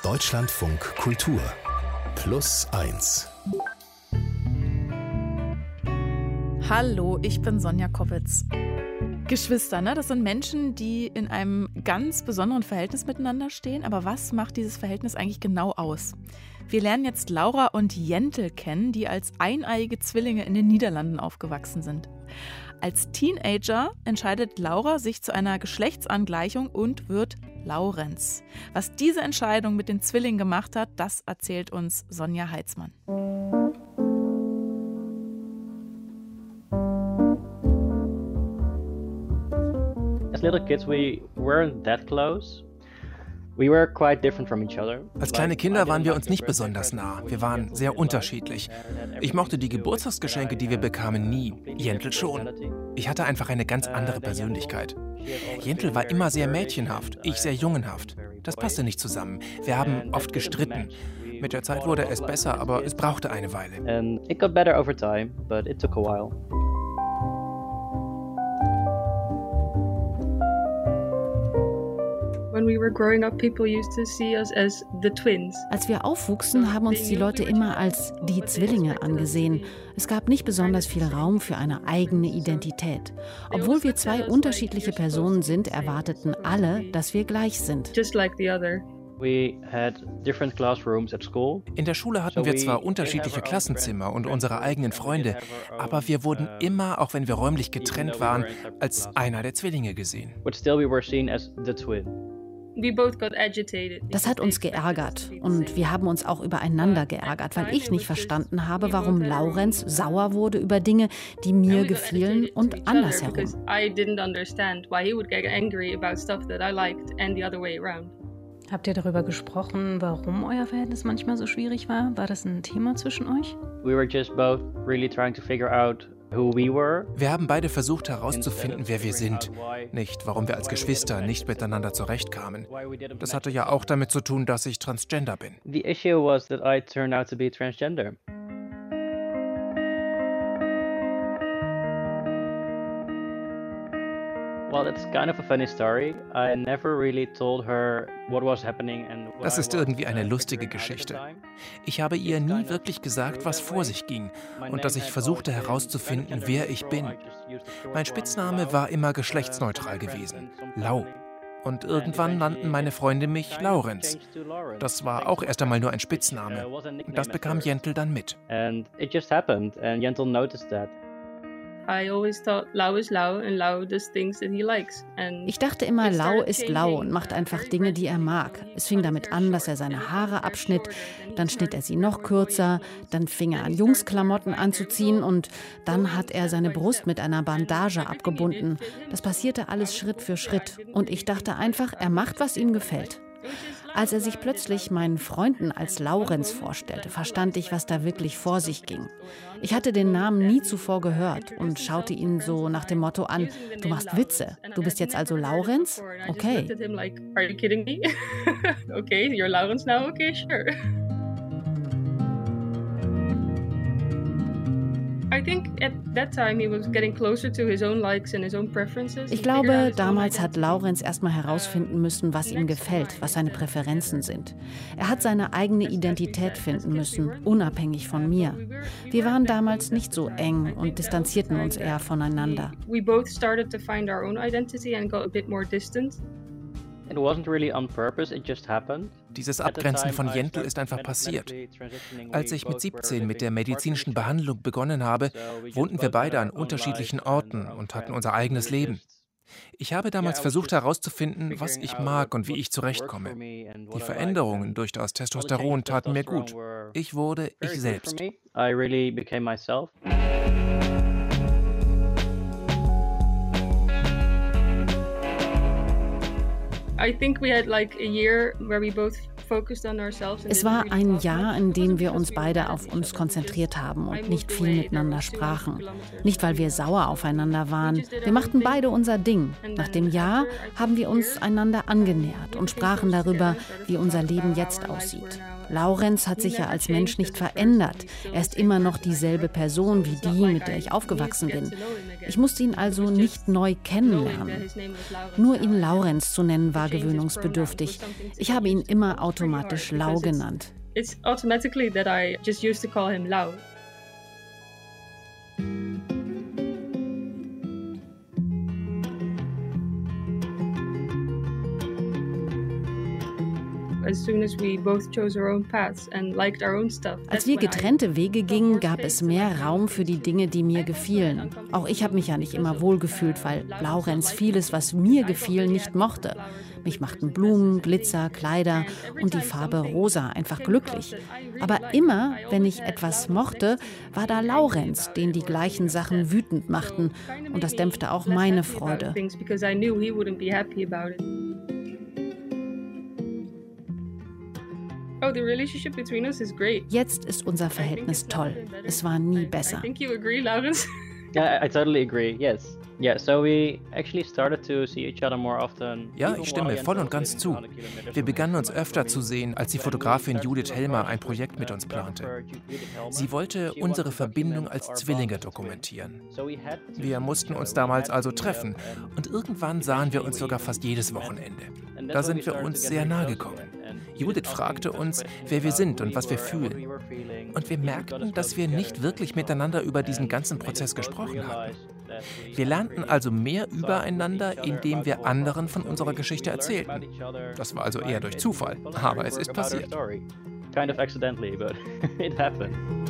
Deutschlandfunk Kultur Plus 1. Hallo, ich bin Sonja Koppitz. Geschwister, ne? Das sind Menschen, die in einem ganz besonderen Verhältnis miteinander stehen. Aber was macht dieses Verhältnis eigentlich genau aus? Wir lernen jetzt Laura und Jentel kennen, die als eineiige Zwillinge in den Niederlanden aufgewachsen sind. Als Teenager entscheidet Laura sich zu einer Geschlechtsangleichung und wird Laurenz. Was diese Entscheidung mit den Zwillingen gemacht hat, das erzählt uns Sonja Heitzmann. As little kids, we weren't that close. We were quite different from each other. Als kleine Kinder waren wir uns nicht besonders nah. Wir waren sehr unterschiedlich. Ich mochte die Geburtstagsgeschenke, die wir bekamen, nie. Jentel schon. Ich hatte einfach eine ganz andere Persönlichkeit. Jentel war immer sehr mädchenhaft, ich sehr jungenhaft. Das passte nicht zusammen. Wir haben oft gestritten. Mit der Zeit wurde es besser, aber es brauchte eine Weile. And it got better over time, but it took a while. Als wir aufwuchsen, haben uns die Leute immer als die Zwillinge angesehen. Es gab nicht besonders viel Raum für eine eigene Identität. Obwohl wir zwei unterschiedliche Personen sind, erwarteten alle, dass wir gleich sind. In der Schule hatten wir zwar unterschiedliche Klassenzimmer und unsere eigenen Freunde, aber wir wurden immer, auch wenn wir räumlich getrennt waren, als einer der Zwillinge gesehen. Das hat uns geärgert und wir haben uns auch übereinander geärgert, weil ich nicht verstanden habe, warum Laurenz sauer wurde über Dinge, die mir gefielen und andersherum. Habt ihr darüber gesprochen, warum euer Verhältnis manchmal so schwierig war? War das ein Thema zwischen euch? We were just both really trying to figure out who we were. Wir haben beide versucht herauszufinden, wer wir sind. Nicht, warum wir als Geschwister nicht miteinander zurechtkamen. Das hatte ja auch damit zu tun, dass ich transgender bin. The issue was that I turned out to be transgender. Well, it's kind of a funny story. I never really told her what was happening and what Das ist irgendwie eine lustige Geschichte. Ich habe ihr nie wirklich gesagt, was vor sich ging und dass ich versuchte herauszufinden, wer ich bin. Mein Spitzname war immer geschlechtsneutral gewesen, Lau. Und irgendwann nannten meine Freunde mich Laurenz. Das war auch erst einmal nur ein Spitzname. Und das bekam Jentel dann mit. And it just happened and Jentel noticed that. Ich dachte immer, Lau ist Lau und macht einfach Dinge, die er mag. Es fing damit an, dass er seine Haare abschnitt, dann schnitt er sie noch kürzer, dann fing er an, Jungsklamotten anzuziehen und dann hat er seine Brust mit einer Bandage abgebunden. Das passierte alles Schritt für Schritt und ich dachte einfach, er macht, was ihm gefällt. Als er sich plötzlich meinen Freunden als Laurenz vorstellte, verstand ich, was da wirklich vor sich ging. Ich hatte den Namen nie zuvor gehört und schaute ihn so nach dem Motto an, du machst Witze, du bist jetzt also Laurenz? Okay. Are you kidding me? Okay, you're Laurenz now? Okay, sure. Ich glaube, damals hat Laurenz erstmal herausfinden müssen, was ihm gefällt, was seine Präferenzen sind. Er hat seine eigene Identität finden müssen, unabhängig von mir. Wir waren damals nicht so eng und distanzierten uns eher voneinander. We both started to find our own identity and got a bit more distant. It wasn't really on purpose, it just happened. Dieses Abgrenzen von Jentel ist einfach passiert. Als ich mit 17 mit der medizinischen Behandlung begonnen habe, wohnten wir beide an unterschiedlichen Orten und hatten unser eigenes Leben. Ich habe damals versucht herauszufinden, was ich mag und wie ich zurechtkomme. Die Veränderungen durch das Testosteron taten mir gut. Ich wurde ich selbst. I really became myself. Es war ein Jahr, in dem wir uns beide auf uns konzentriert haben und nicht viel miteinander sprachen. Nicht, weil wir sauer aufeinander waren. Wir machten beide unser Ding. Nach dem Jahr haben wir uns einander angenähert und sprachen darüber, wie unser Leben jetzt aussieht. Laurenz hat sich ja als Mensch nicht verändert. Er ist immer noch dieselbe Person wie die, mit der ich aufgewachsen bin. Ich musste ihn also nicht neu kennenlernen. Nur ihn Laurenz zu nennen war gewöhnungsbedürftig. Ich habe ihn immer automatisch Lau genannt. It's automatically that I just used to call him Lau. Als wir getrennte Wege gingen, gab es mehr Raum für die Dinge, die mir gefielen. Auch ich habe mich ja nicht immer wohlgefühlt, weil Laurenz vieles, was mir gefiel, nicht mochte. Mich machten Blumen, Glitzer, Kleider und die Farbe rosa einfach glücklich. Aber immer, wenn ich etwas mochte, war da Laurenz, den die gleichen Sachen wütend machten. Und das dämpfte auch meine Freude. Jetzt ist unser Verhältnis toll. Es war nie besser. I think you agree, Laurens. Yeah, I totally agree. Yes. Yeah, so we actually started to see each other more often. Ja, ich stimme voll und ganz zu. Wir begannen uns öfter zu sehen, als die Fotografin Judith Helmer ein Projekt mit uns plante. Sie wollte unsere Verbindung als Zwillinge dokumentieren. Wir mussten uns damals also treffen und irgendwann sahen wir uns sogar fast jedes Wochenende. Da sind wir uns sehr nahe gekommen. Judith fragte uns, wer wir sind und was wir fühlen. Und wir merkten, dass wir nicht wirklich miteinander über diesen ganzen Prozess gesprochen hatten. Wir lernten also mehr übereinander, indem wir anderen von unserer Geschichte erzählten. Das war also eher durch Zufall, aber es ist passiert. Kind of accidentally, but it happened.